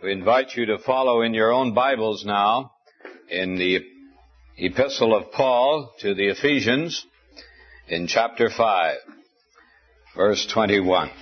We invite you to follow in your own Bibles now in the Epistle of Paul to the Ephesians in chapter 5, verse 21.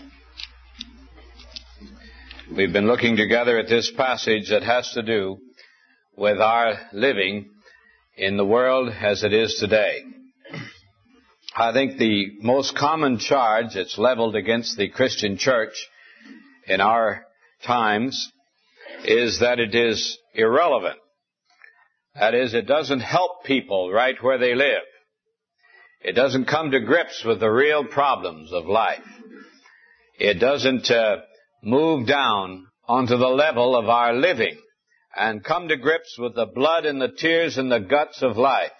We've been looking together at this passage that has to do with our living in the world as it is today. I think the most common charge that's leveled against the Christian church in our times is that it is irrelevant. That is, it doesn't help people right where they live. It doesn't come to grips with the real problems of life. It doesn't move down onto the level of our living and come to grips with the blood and the tears and the guts of life.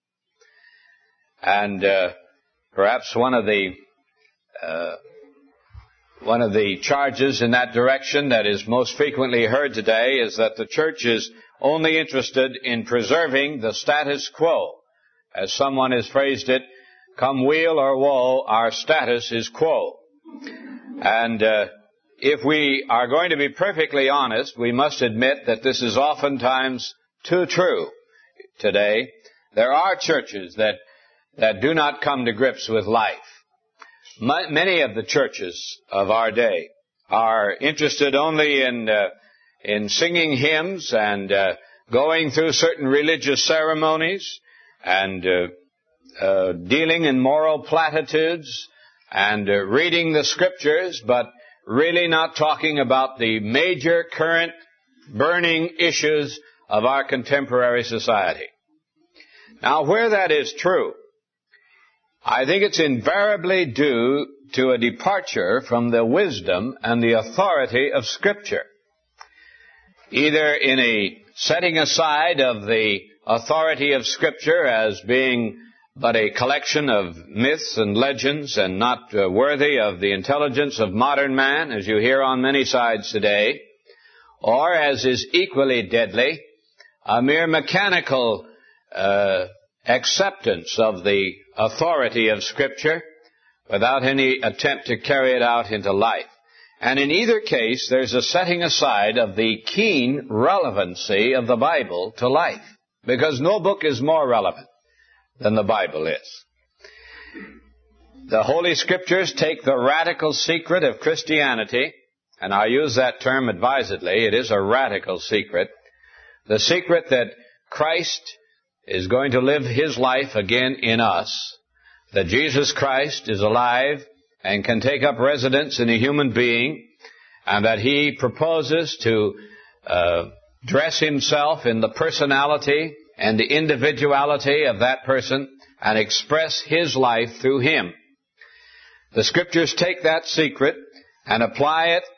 And perhaps one of the charges in that direction that is most frequently heard today is that the church is only interested in preserving the status quo. As someone has phrased it, come weal or woe, our status is quo. And if we are going to be perfectly honest, we must admit that this is oftentimes too true today. There are churches that do not come to grips with life. Many of the churches of our day are interested only in singing hymns and going through certain religious ceremonies and dealing in moral platitudes and reading the scriptures, but really not talking about the major current burning issues of our contemporary society. Now, where that is true, I think it's invariably due to a departure from the wisdom and the authority of Scripture, either in a setting aside of the authority of Scripture as being but a collection of myths and legends and not worthy of the intelligence of modern man, as you hear on many sides today, or, as is equally deadly, a mere mechanical acceptance of the authority of Scripture without any attempt to carry it out into life. And in either case, there's a setting aside of the keen relevancy of the Bible to life, because no book is more relevant than the Bible is. The Holy Scriptures take the radical secret of Christianity, and I use that term advisedly. It is a radical secret. The secret that Christ is going to live His life again in us, that Jesus Christ is alive and can take up residence in a human being, and that He proposes to dress Himself in the personality and the individuality of that person and express His life through Him. The Scriptures take that secret and apply it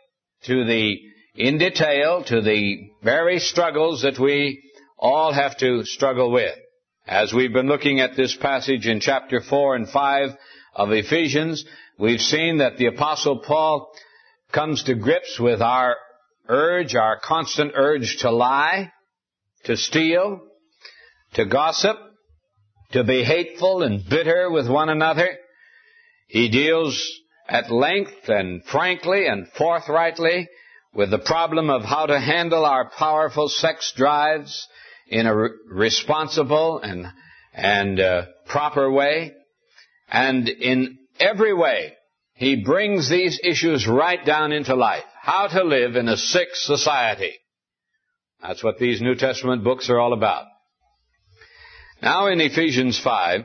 in detail to the very struggles that we all have to struggle with. As we've been looking at this passage in chapter 4 and 5 of Ephesians, we've seen that the Apostle Paul comes to grips with our constant urge to lie, to steal, to gossip, to be hateful and bitter with one another. He deals at length and frankly and forthrightly with the problem of how to handle our powerful sex drives in a responsible and proper way. And in every way, he brings these issues right down into life. How to live in a sick society. That's what these New Testament books are all about. Now in Ephesians 5,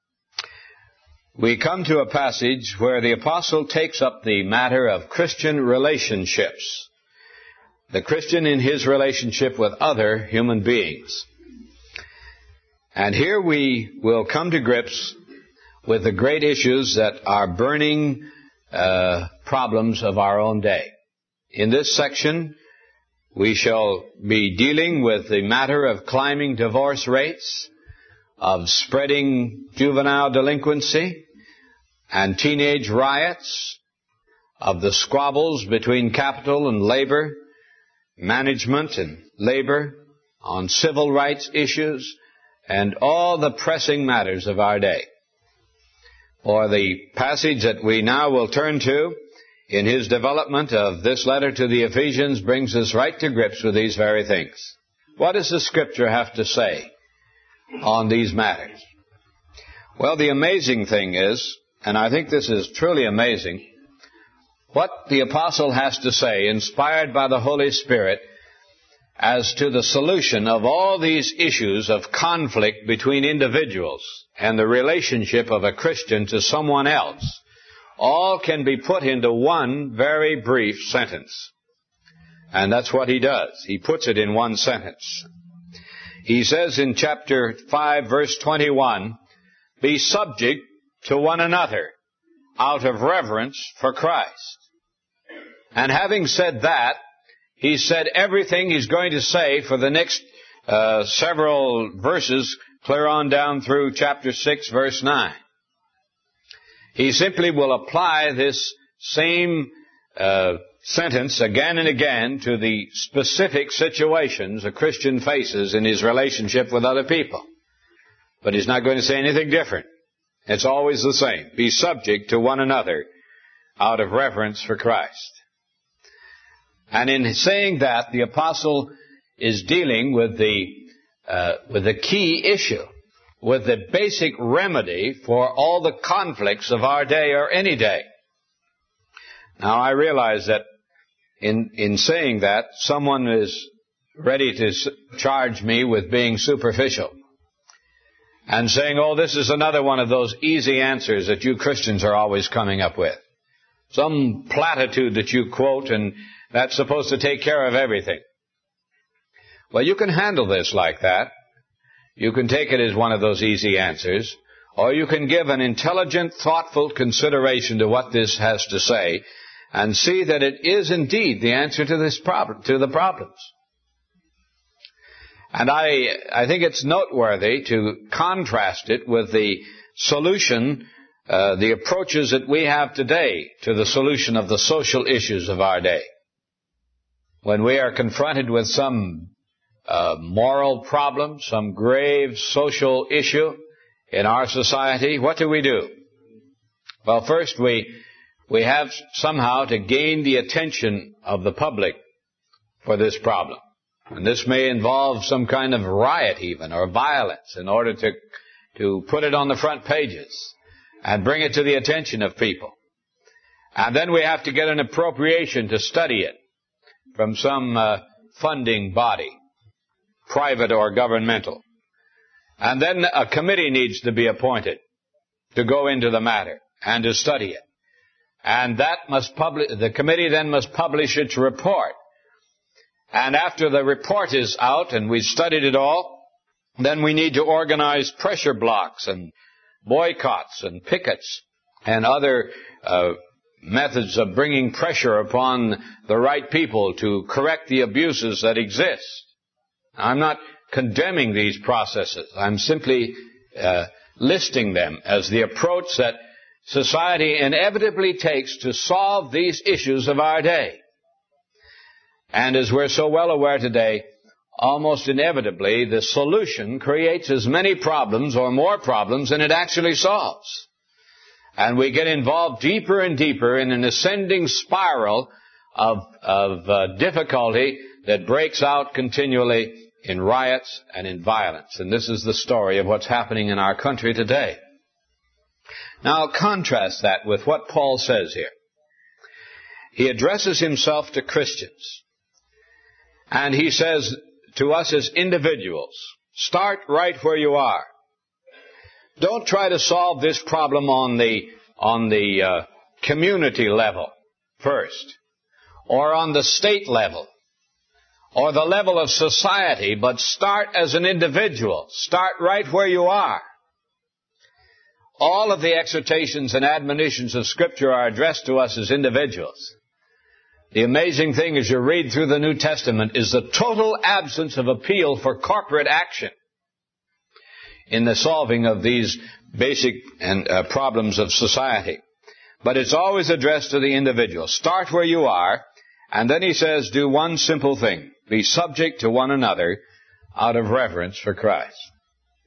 we come to a passage where the apostle takes up the matter of Christian relationships. The Christian in his relationship with other human beings. And here we will come to grips with the great issues that are burning problems of our own day. In this section, we shall be dealing with the matter of climbing divorce rates, of spreading juvenile delinquency and teenage riots, of the squabbles between capital and labor, management and labor, on civil rights issues, and all the pressing matters of our day. For the passage that we now will turn to in his development of this letter to the Ephesians, brings us right to grips with these very things. What does the Scripture have to say on these matters? Well, the amazing thing is, and I think this is truly amazing, what the apostle has to say, inspired by the Holy Spirit, as to the solution of all these issues of conflict between individuals and the relationship of a Christian to someone else, all can be put into one very brief sentence. And that's what he does. He puts it in one sentence. He says in chapter 5, verse 21, "Be subject to one another out of reverence for Christ." And having said that, he said everything he's going to say for the next several verses, clear on down through chapter 6, verse 9. He simply will apply this same sentence again and again to the specific situations a Christian faces in his relationship with other people. But he's not going to say anything different. It's always the same. Be subject to one another out of reverence for Christ. And in saying that, the apostle is dealing with the key issue, with the basic remedy for all the conflicts of our day or any day. Now, I realize that in saying that, someone is ready to charge me with being superficial and saying, "Oh, this is another one of those easy answers that you Christians are always coming up with. Some platitude that you quote, and that's supposed to take care of everything." Well, you can handle this like that. You can take it as one of those easy answers, or you can give an intelligent, thoughtful consideration to what this has to say and see that it is indeed the answer to this problem, to the problems. And I think it's noteworthy to contrast it with the solution, the approaches that we have today to the solution of the social issues of our day. When we are confronted with some moral problem, some grave social issue in our society, what do? Well, first we have somehow to gain the attention of the public for this problem. And this may involve some kind of riot even, or violence, in order to put it on the front pages and bring it to the attention of people. And then we have to get an appropriation to study it from some funding body, private or governmental. And then a committee needs to be appointed to go into the matter and to study it. And the committee then must publish its report. And after the report is out and we've studied it all, then we need to organize pressure blocks and boycotts and pickets and other methods of bringing pressure upon the right people to correct the abuses that exist. I'm not condemning these processes. I'm simply listing them as the approach that society inevitably takes to solve these issues of our day. And as we're so well aware today, almost inevitably the solution creates as many problems or more problems than it actually solves. And we get involved deeper and deeper in an ascending spiral of difficulty that breaks out continually in riots and in violence. And this is the story of what's happening in our country today. Now contrast that with what Paul says here. He addresses himself to Christians. And he says to us as individuals, start right where you are. Don't try to solve this problem on the community level first, or on the state level, or the level of society, but start as an individual. Start right where you are. All of the exhortations and admonitions of Scripture are addressed to us as individuals. The amazing thing as you read through the New Testament is the total absence of appeal for corporate action in the solving of these basic problems of society. But it's always addressed to the individual. Start where you are, and then he says, do one simple thing. Be subject to one another out of reverence for Christ.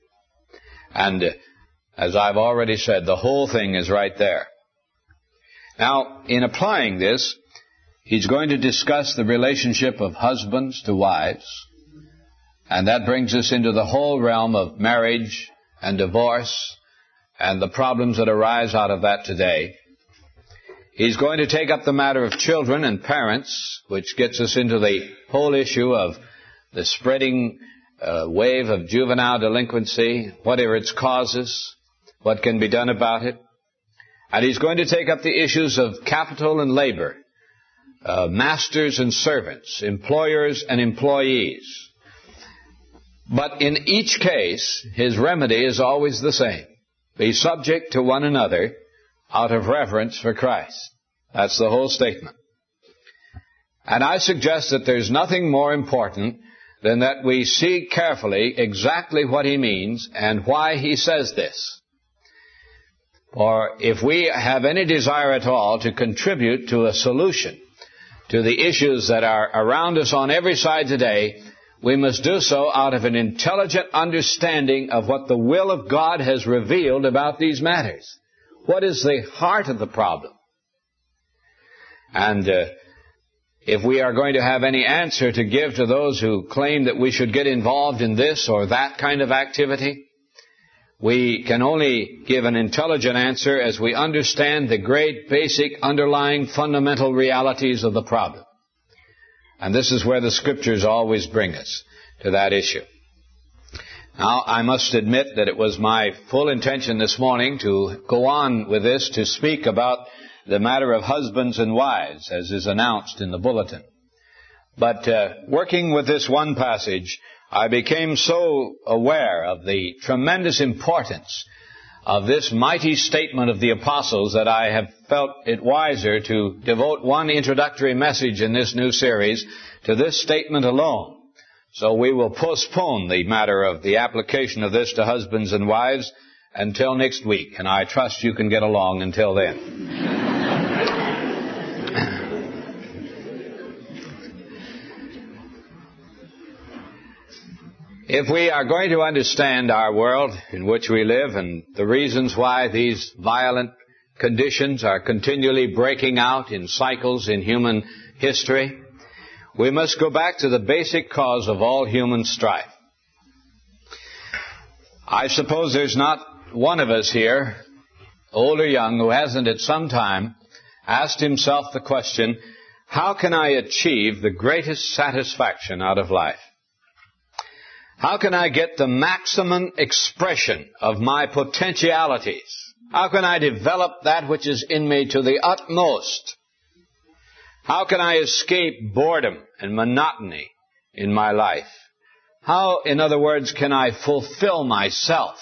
And as I've already said, the whole thing is right there. Now, in applying this, he's going to discuss the relationship of husbands to wives, and that brings us into the whole realm of marriage and divorce and the problems that arise out of that today. He's going to take up the matter of children and parents, which gets us into the whole issue of the spreading wave of juvenile delinquency, whatever its causes, what can be done about it. And he's going to take up the issues of capital and labor, masters and servants, employers and employees. But in each case, his remedy is always the same. Be subject to one another out of reverence for Christ. That's the whole statement. And I suggest that there's nothing more important than that we see carefully exactly what he means and why he says this. For if we have any desire at all to contribute to a solution to the issues that are around us on every side today, we must do so out of an intelligent understanding of what the will of God has revealed about these matters. What is the heart of the problem? And if we are going to have any answer to give to those who claim that we should get involved in this or that kind of activity, we can only give an intelligent answer as we understand the great basic underlying fundamental realities of the problem. And this is where the Scriptures always bring us to that issue. Now, I must admit that it was my full intention this morning to go on with this, to speak about the matter of husbands and wives, as is announced in the bulletin. But working with this one passage, I became so aware of the tremendous importance of this mighty statement of the apostles that I have felt it wiser to devote one introductory message in this new series to this statement alone. So we will postpone the matter of the application of this to husbands and wives until next week, and I trust you can get along until then. If we are going to understand our world in which we live and the reasons why these violent conditions are continually breaking out in cycles in human history, we must go back to the basic cause of all human strife. I suppose there's not one of us here, old or young, who hasn't at some time asked himself the question, how can I achieve the greatest satisfaction out of life? How can I get the maximum expression of my potentialities? How can I develop that which is in me to the utmost? How can I escape boredom and monotony in my life? How, in other words, can I fulfill myself?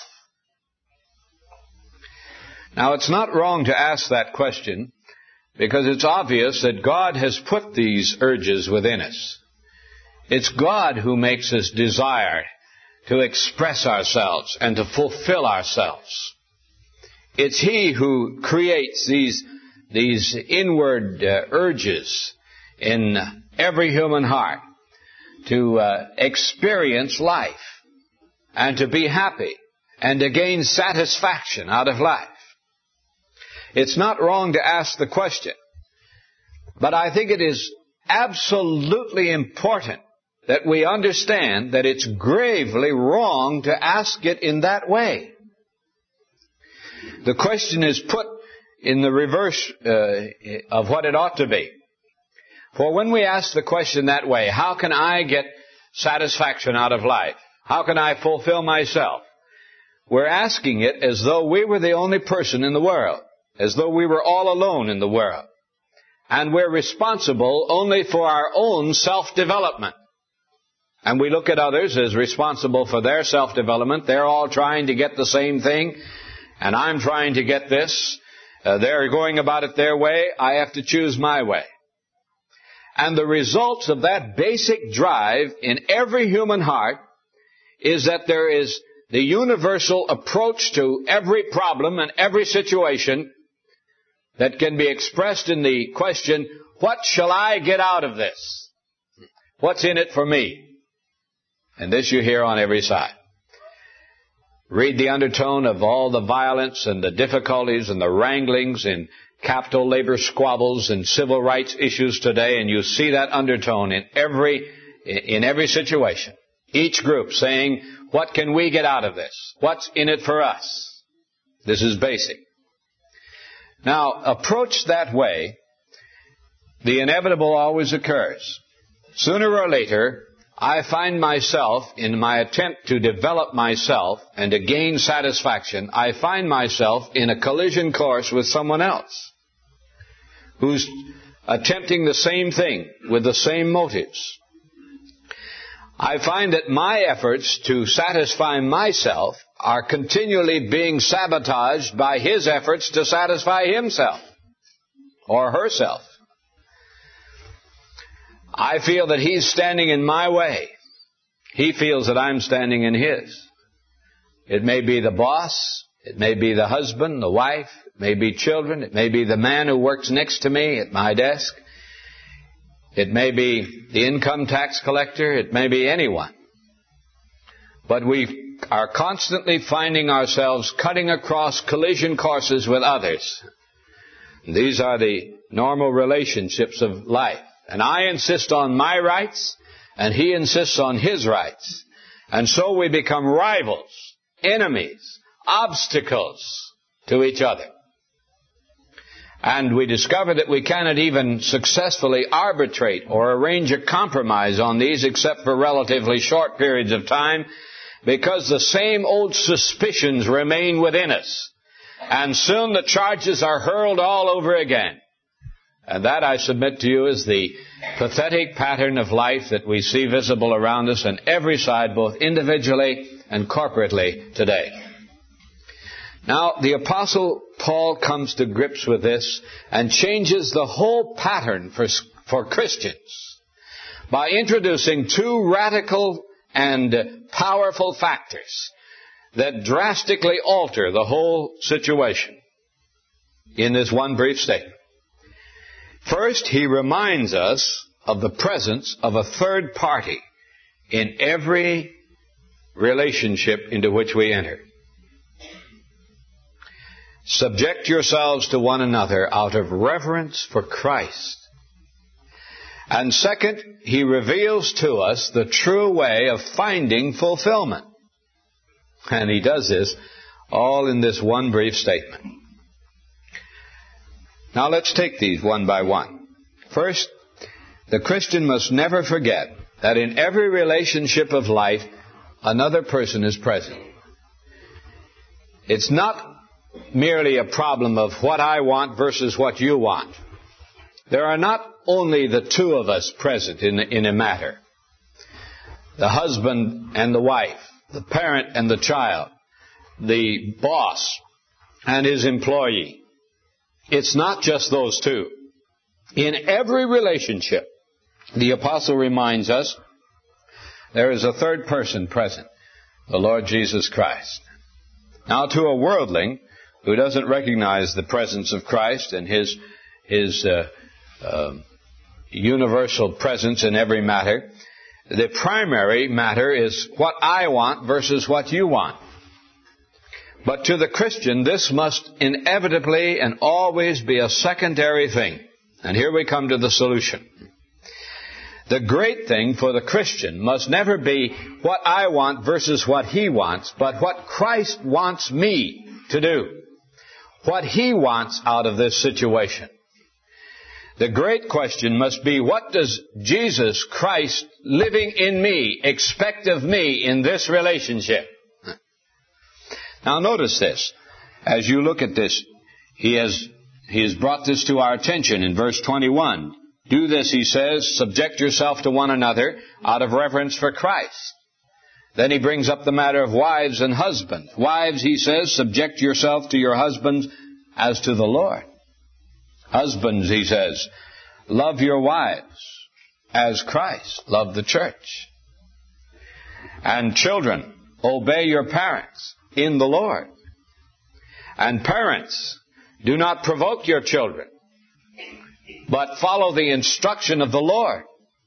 Now, it's not wrong to ask that question, because it's obvious that God has put these urges within us. It's God who makes us desire to express ourselves and to fulfill ourselves. It's He who creates these inward urges in every human heart to experience life and to be happy and to gain satisfaction out of life. It's not wrong to ask the question, but I think it is absolutely important that we understand that it's gravely wrong to ask it in that way. The question is put in the reverse of what it ought to be. For when we ask the question that way, how can I get satisfaction out of life? How can I fulfill myself? We're asking it as though we were the only person in the world, as though we were all alone in the world. And we're responsible only for our own self-development. And we look at others as responsible for their self-development. They're all trying to get the same thing, and I'm trying to get this. They're going about it their way. I have to choose my way. And the results of that basic drive in every human heart is that there is the universal approach to every problem and every situation that can be expressed in the question, what shall I get out of this? What's in it for me? And this you hear on every side. Read the undertone of all the violence and the difficulties and the wranglings in capital labor squabbles and civil rights issues today, and you see that undertone in every situation. Each group saying, what can we get out of this? What's in it for us? This is basic. Now, approached that way, the inevitable always occurs. Sooner or later, I find myself, in my attempt to develop myself and to gain satisfaction, I find myself in a collision course with someone else who's attempting the same thing with the same motives. I find that my efforts to satisfy myself are continually being sabotaged by his efforts to satisfy himself or herself. I feel that he's standing in my way. He feels that I'm standing in his. It may be the boss. It may be the husband, the wife. It may be children. It may be the man who works next to me at my desk. It may be the income tax collector. It may be anyone. But we are constantly finding ourselves cutting across collision courses with others. These are the normal relationships of life. And I insist on my rights, and he insists on his rights. And so we become rivals, enemies, obstacles to each other. And we discover that we cannot even successfully arbitrate or arrange a compromise on these except for relatively short periods of time, because the same old suspicions remain within us. And soon the charges are hurled all over again. And that, I submit to you, is the pathetic pattern of life that we see visible around us on every side, both individually and corporately today. Now, the Apostle Paul comes to grips with this and changes the whole pattern for Christians by introducing two radical and powerful factors that drastically alter the whole situation in this one brief statement. First, he reminds us of the presence of a third party in every relationship into which we enter. Subject yourselves to one another out of reverence for Christ. And second, he reveals to us the true way of finding fulfillment. And he does this all in this one brief statement. Now let's take these one by one. First, the Christian must never forget that in every relationship of life, another person is present. It's not merely a problem of what I want versus what you want. There are not only the two of us present in a matter. The husband and the wife, the parent and the child, the boss and his employee. It's not just those two. In every relationship, the apostle reminds us, there is a third person present, the Lord Jesus Christ. Now, to a worldling who doesn't recognize the presence of Christ and his universal presence in every matter, the primary matter is what I want versus what you want. But to the Christian, this must inevitably and always be a secondary thing. And here we come to the solution. The great thing for the Christian must never be what I want versus what he wants, but what Christ wants me to do. What he wants out of this situation. The great question must be, what does Jesus Christ living in me expect of me in this relationship? Now notice this. As you look at this, he has brought this to our attention in verse 21. Do this, he says, subject yourself to one another out of reverence for Christ. Then he brings up the matter of wives and husbands. Wives, he says, subject yourself to your husbands as to the Lord. Husbands, he says, love your wives as Christ loved the church. And children, obey your parents in the Lord. And parents, do not provoke your children, but follow the instruction of the Lord.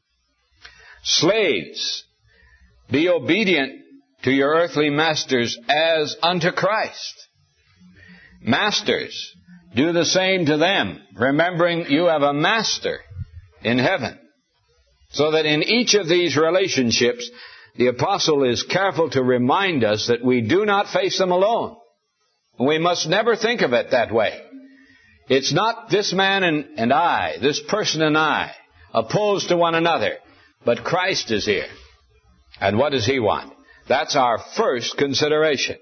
Slaves, be obedient to your earthly masters as unto Christ. Masters, do the same to them, remembering you have a master in heaven. So that in each of these relationships, the apostle is careful to remind us that we do not face them alone. We must never think of it that way. It's not this man and I, this person and I, opposed to one another, but Christ is here. And what does He want? That's our first consideration.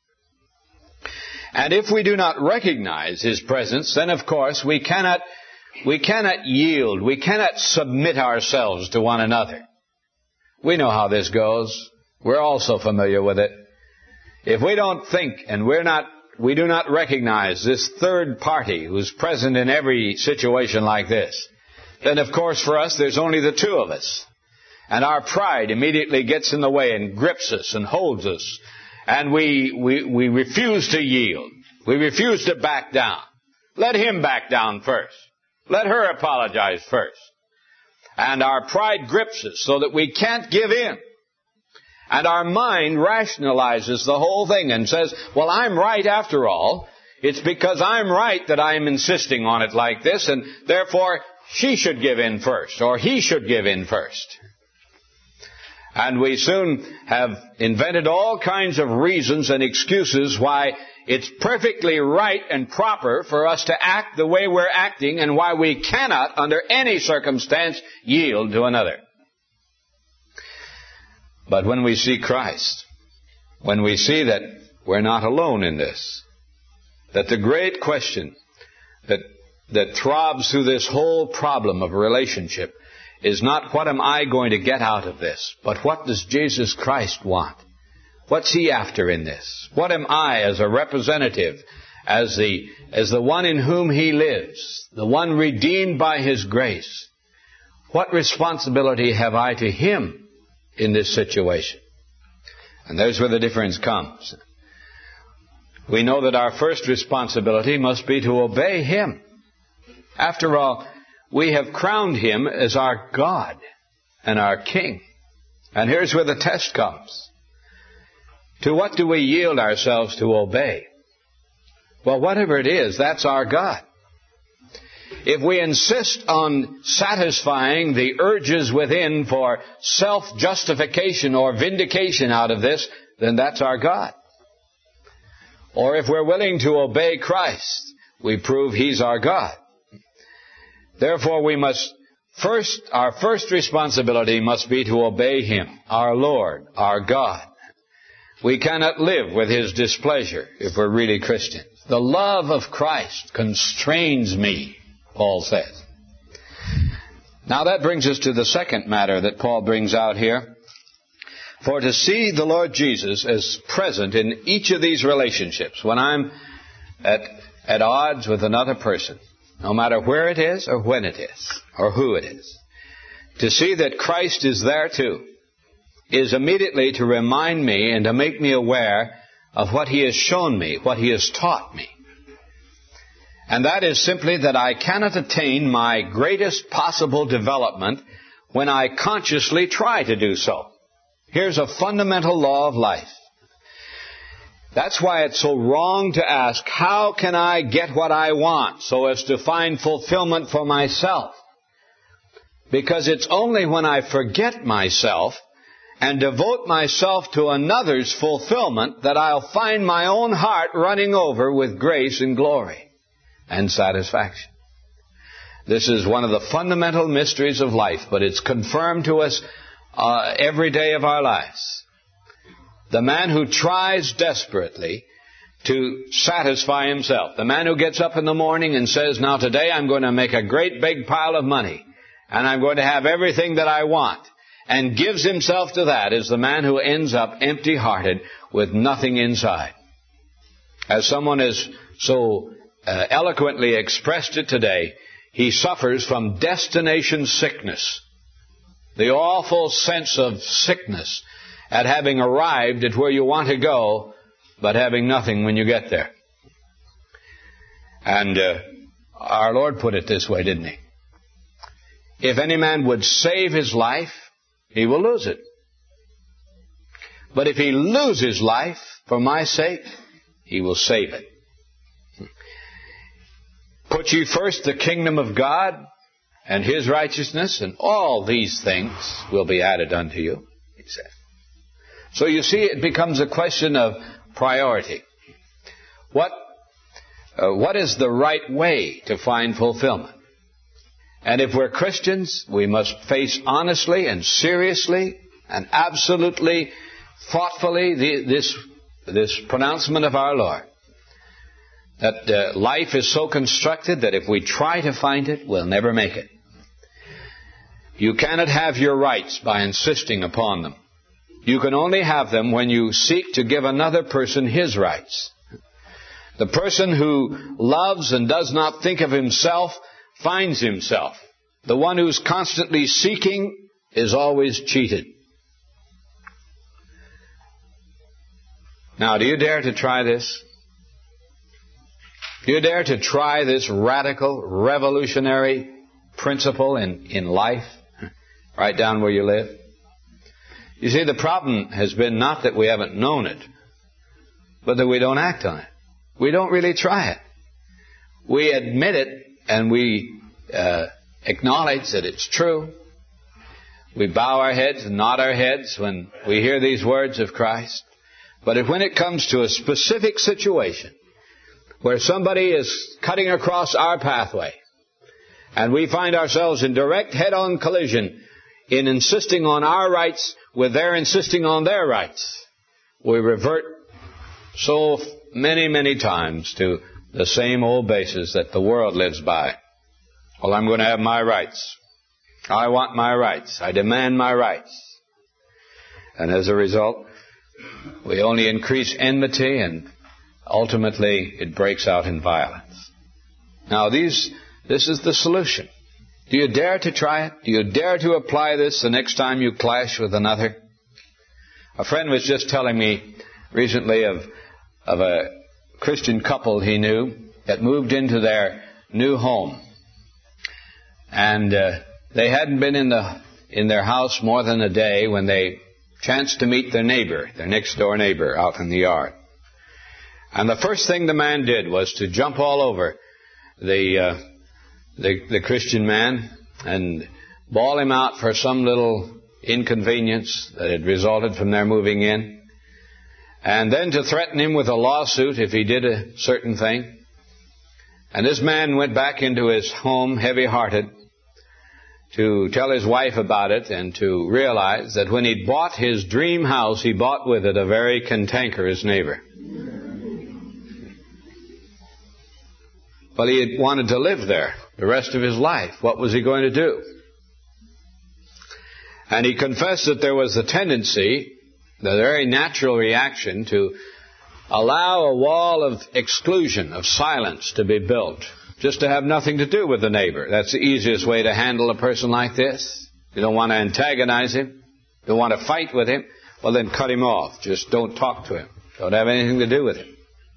And if we do not recognize His presence, then of course we cannot yield, we cannot submit ourselves to one another. We know how this goes. We're also familiar with it. If we don't think and we do not recognize this third party who's present in every situation like this, then of course for us there's only the two of us. And our pride immediately gets in the way and grips us and holds us. And we refuse to yield. We refuse to back down. Let him back down first. Let her apologize first. And our pride grips us so that we can't give in. And our mind rationalizes the whole thing and says, well, I'm right after all. It's because I'm right that I'm insisting on it like this, and therefore she should give in first, or he should give in first. And we soon have invented all kinds of reasons and excuses why it's perfectly right and proper for us to act the way we're acting, and why we cannot, under any circumstance, yield to another. But when we see Christ, when we see that we're not alone in this, that the great question that throbs through this whole problem of relationship is not what am I going to get out of this, but what does Jesus Christ want? What's He after in this? What am I as a representative, as the one in whom He lives, the one redeemed by His grace? What responsibility have I to Him in this situation? And there's where the difference comes. We know that our first responsibility must be to obey Him. After all, we have crowned Him as our God and our King. And here's where the test comes. To what do we yield ourselves to obey? Well, whatever it is, that's our God. If we insist on satisfying the urges within for self-justification or vindication out of this, then that's our God. Or if we're willing to obey Christ, we prove He's our God. Therefore, our first responsibility must be to obey Him, our Lord, our God. We cannot live with His displeasure if we're really Christians. The love of Christ constrains me, Paul says. Now that brings us to the second matter that Paul brings out here. For to see the Lord Jesus as present in each of these relationships, when I'm at odds with another person, no matter where it is or when it is or who it is, to see that Christ is there too, is immediately to remind me and to make me aware of what He has shown me, what He has taught me. And that is simply that I cannot attain my greatest possible development when I consciously try to do so. Here's a fundamental law of life. That's why it's so wrong to ask, how can I get what I want so as to find fulfillment for myself? Because it's only when I forget myself and devote myself to another's fulfillment that I'll find my own heart running over with grace and glory and satisfaction. This is one of the fundamental mysteries of life, but it's confirmed to us every day of our lives. The man who tries desperately to satisfy himself, the man who gets up in the morning and says, now today I'm going to make a great big pile of money and I'm going to have everything that I want, and gives himself to that, is the man who ends up empty-hearted with nothing inside. As someone has so eloquently expressed it today, he suffers from destination sickness. The awful sense of sickness at having arrived at where you want to go, but having nothing when you get there. And our Lord put it this way, didn't He? If any man would save his life, he will lose it. But if he loses life for my sake, he will save it. Put ye first the kingdom of God and His righteousness, and all these things will be added unto you, He said. So you see, it becomes a question of priority. What is the right way to find fulfillment? And if we're Christians, we must face honestly and seriously and absolutely thoughtfully this pronouncement of our Lord, that life is so constructed that if we try to find it, we'll never make it. You cannot have your rights by insisting upon them. You can only have them when you seek to give another person his rights. The person who loves and does not think of himself finds himself. The one who's constantly seeking is always cheated. Now, do you dare to try this? Do you dare to try this radical, revolutionary principle in life, right down where you live? You see, the problem has been not that we haven't known it, but that we don't act on it. We don't really try it. We admit it and we acknowledge that it's true. We bow our heads and nod our heads when we hear these words of Christ. But when it comes to a specific situation where somebody is cutting across our pathway and we find ourselves in direct head-on collision in insisting on our rights with their insisting on their rights, we revert so many, many times to the same old basis that the world lives by. Well, I'm going to have my rights. I want my rights. I demand my rights. And as a result, we only increase enmity, and ultimately it breaks out in violence. Now, this is the solution. Do you dare to try it? Do you dare to apply this the next time you clash with another? A friend was just telling me recently of a Christian couple he knew that moved into their new home. And they hadn't been in their house more than a day when they chanced to meet their neighbor, their next door neighbor, out in the yard. And the first thing the man did was to jump all over the Christian man and bawl him out for some little inconvenience that had resulted from their moving in, and then to threaten him with a lawsuit if he did a certain thing. And this man went back into his home heavy-hearted to tell his wife about it and to realize that when he bought his dream house, he bought with it a very cantankerous neighbor. But he had wanted to live there the rest of his life. What was he going to do? And he confessed that there was a tendency, the very natural reaction, to allow a wall of exclusion, of silence to be built, just to have nothing to do with the neighbor. That's the easiest way to handle a person like this. You don't want to antagonize him. You don't want to fight with him. Well, then cut him off. Just don't talk to him. Don't have anything to do with him.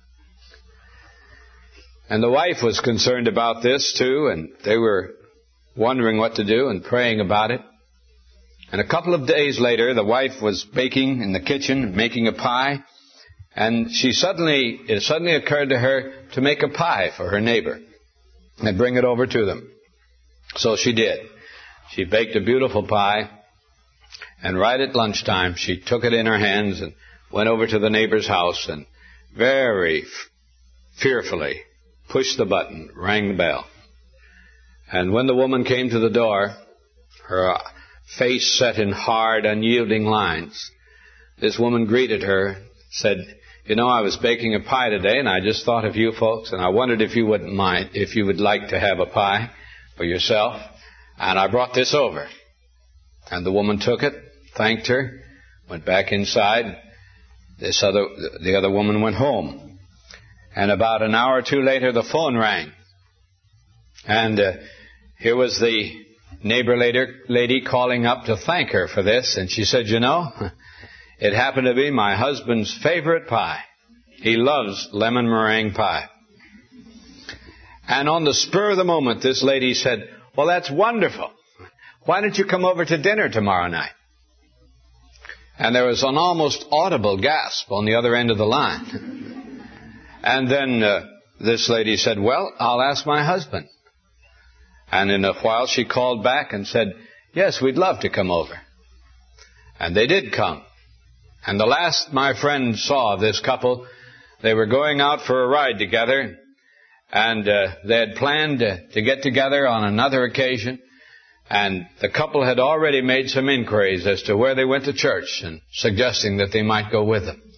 And the wife was concerned about this too, and they were wondering what to do and praying about it. And a couple of days later, the wife was baking in the kitchen, making a pie, and it suddenly occurred to her to make a pie for her neighbor and bring it over to them. So she did. She baked a beautiful pie, and right at lunchtime, she took it in her hands and went over to the neighbor's house and very fearfully pushed the button, rang the bell. And when the woman came to the door, her face set in hard, unyielding lines, this woman greeted her, said, "You know, I was baking a pie today, and I just thought of you folks, and I wondered if you wouldn't mind, if you would like to have a pie for yourself, and I brought this over." And the woman took it, thanked her, went back inside. The other woman went home. And about an hour or two later, the phone rang. And here was the neighbor lady calling up to thank her for this. And she said, "You know, it happened to be my husband's favorite pie. He loves lemon meringue pie." And on the spur of the moment, this lady said, "Well, that's wonderful. Why don't you come over to dinner tomorrow night?" And there was an almost audible gasp on the other end of the line. And then this lady said, well, I'll ask my husband. And in a while she called back and said, yes, we'd love to come over. And they did come. And the last my friend saw of this couple, they were going out for a ride together, and they had planned to get together on another occasion, and the couple had already made some inquiries as to where they went to church and suggesting that they might go with them.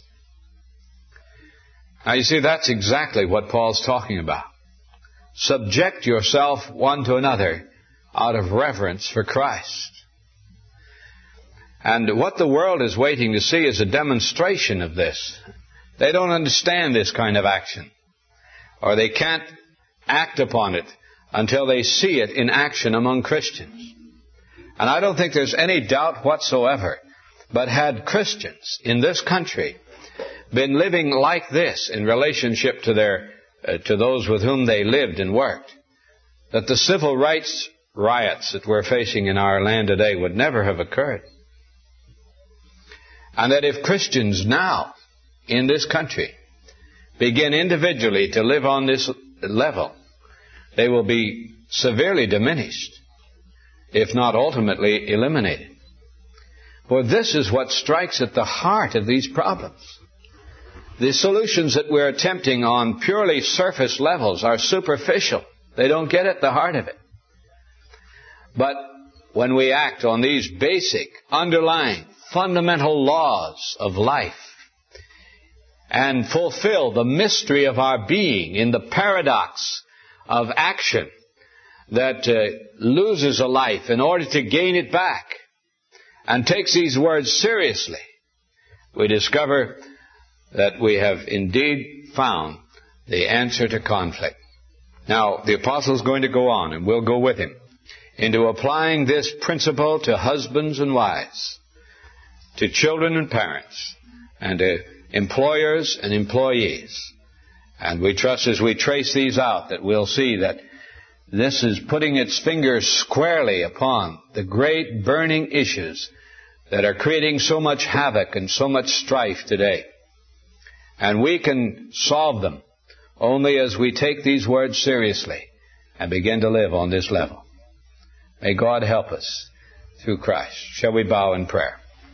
Now you see, that's exactly what Paul's talking about. Subject yourself one to another out of reverence for Christ. And what the world is waiting to see is a demonstration of this. They don't understand this kind of action, or they can't act upon it until they see it in action among Christians. And I don't think there's any doubt whatsoever, but had Christians in this country been living like this in relationship to those with whom they lived and worked, that the civil rights riots that we're facing in our land today would never have occurred. And that if Christians now in this country begin individually to live on this level, they will be severely diminished, if not ultimately eliminated. For this is what strikes at the heart of these problems. The solutions that we're attempting on purely surface levels are superficial. They don't get at the heart of it. But when we act on these basic, underlying, fundamental laws of life and fulfill the mystery of our being in the paradox of action that loses a life in order to gain it back and takes these words seriously, we discover that we have indeed found the answer to conflict. Now, the apostle's going to go on, and we'll go with him, into applying this principle to husbands and wives, to children and parents, and to employers and employees. And we trust as we trace these out that we'll see that this is putting its fingers squarely upon the great burning issues that are creating so much havoc and so much strife today. And we can solve them only as we take these words seriously and begin to live on this level. May God help us through Christ. Shall we bow in prayer?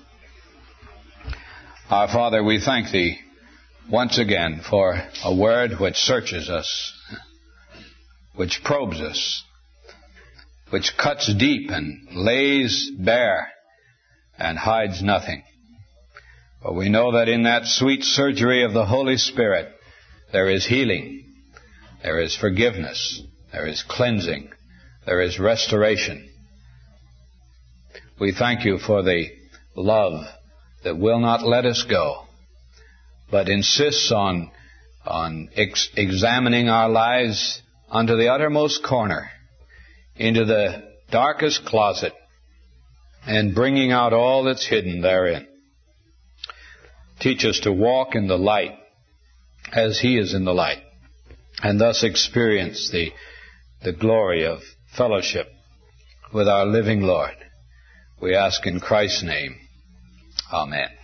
Our Father, we thank Thee once again for a word which searches us, which probes us, which cuts deep and lays bare and hides nothing. But we know that in that sweet surgery of the Holy Spirit, there is healing, there is forgiveness, there is cleansing, there is restoration. We thank You for the love that will not let us go, but insists on examining our lives unto the uttermost corner, into the darkest closet, and bringing out all that's hidden therein. Teach us to walk in the light as He is in the light, and thus experience the glory of fellowship with our living Lord. We ask in Christ's name. Amen.